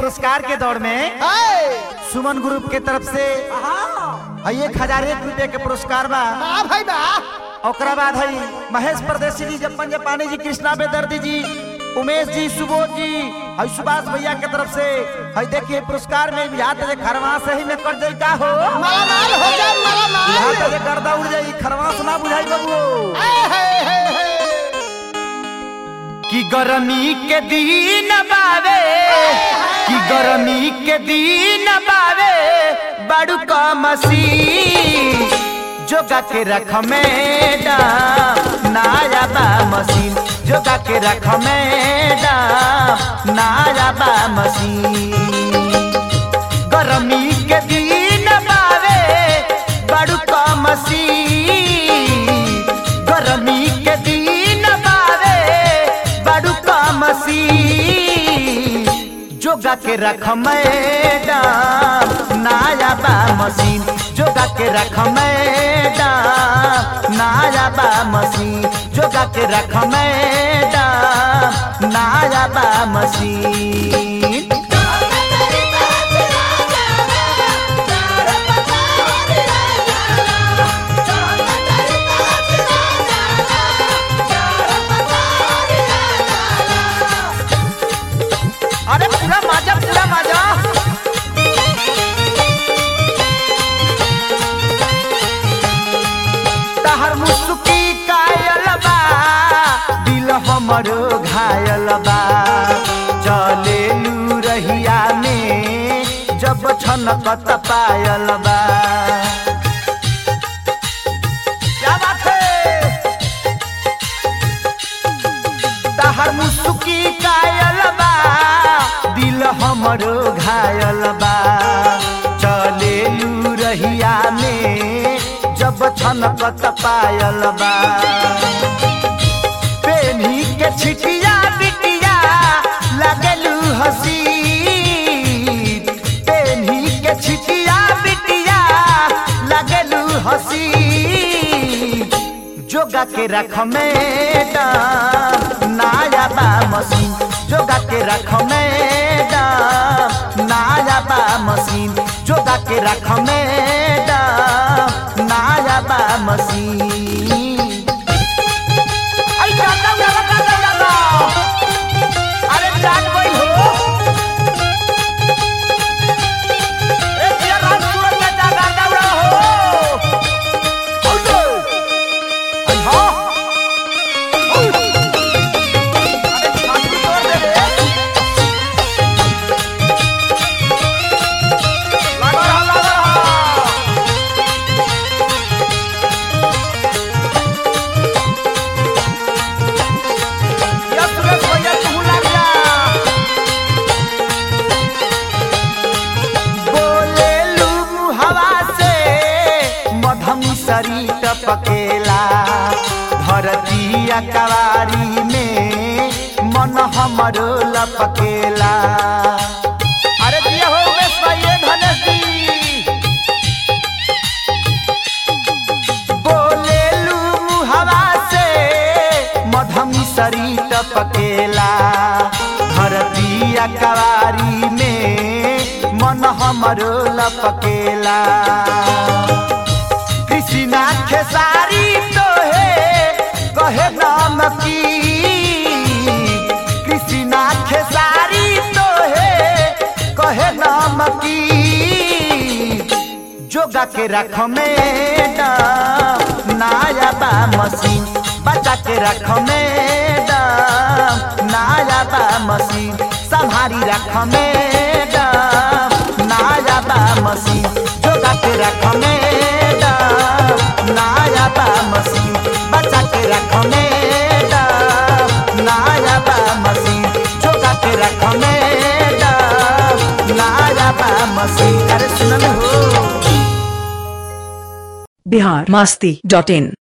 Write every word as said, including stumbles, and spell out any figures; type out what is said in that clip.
पुरस्कार के दौर में सुमन ग्रुप के तरफ से एक हजार एक रुपये के पुरस्कार बा भाई बा। ओकरा बाद है महेश परदेसी जी, जपन जापानी जी, कृष्णा बेदर्दी जी, उमेश जी, सुबोध जी, है सुभाष भैया के तरफ से है देखिए पुरस्कार में याद है खरवा से ही में कर जाई का हो मालामाल हो जाए मालामाल याद है गर्दा उड़ जाई खरवास ना बुझाई बाबू कि गर्मी के दिन बावे कि गर्मी के दिन बावे बड़ू का मसीन जोगा के रख मैडम नाया बा मसीन जोगा के रख मैडम नाया बा मसीन गर्मी के दिन बावे बड़ू का मसीन गर्मी के दिन बावे बड़ू का मसीन जोगा के रख मैडम नाया बा मसीन जोगा के रख मैडम नाया बा मसीन जोगा के रख मैडम नाया बा मसीन। अरे पूरा मजा पूरा मजा तहर मुस्की कायल बा दिल हमरो घायल बा चले लू रहिया में जब छनकत पायल बा क्या बात है तहर मुस्की कायल बा दिल हमरो घायल बा चले लू रहिया में जब छनकत पायल बा पेनी के छिटिया बिटिया लगलू हसी पेनी के छिटिया बिटिया लगलू हसी जोगा के रख मैडम नाया बा मसीन जोगा के रख मैडम नाया बा मसीन जोगा के रख मैडम नाया बा मसीन। अरे जाता जाता जाता अरे जान भाई हो ए तेरा रात सूरज का जागा दौड़ा हो बोलो आई हां अरे छाती तोड़ दे रे लगा रहा लगा रहा सरी टपकेला धरतिया कवारी में मन हमरो लपकेला अरे दिया हो उमेश भाई धनेश जी बोलेलू हवा से मधमी सरी टपकेला धरतिया कवारी में मन हमरो लपकेला कृष्णा खेसारी तो है कहे नाम की कृष्णा खेसारी तो है कहे नाम की जोगा के रख मैडम नाया बा मसीन बचा के रख मैडम नाया बा मसीन संभारी रख मैडम नाया बा मसीन जोगा के रख मैडम नाया बा मसीन बचा के रख मैडम नाया बा मसीन जोगा के रख मैडम नाया बा मसीन। अरे सुनल हो बिहार मस्ती डॉट इन।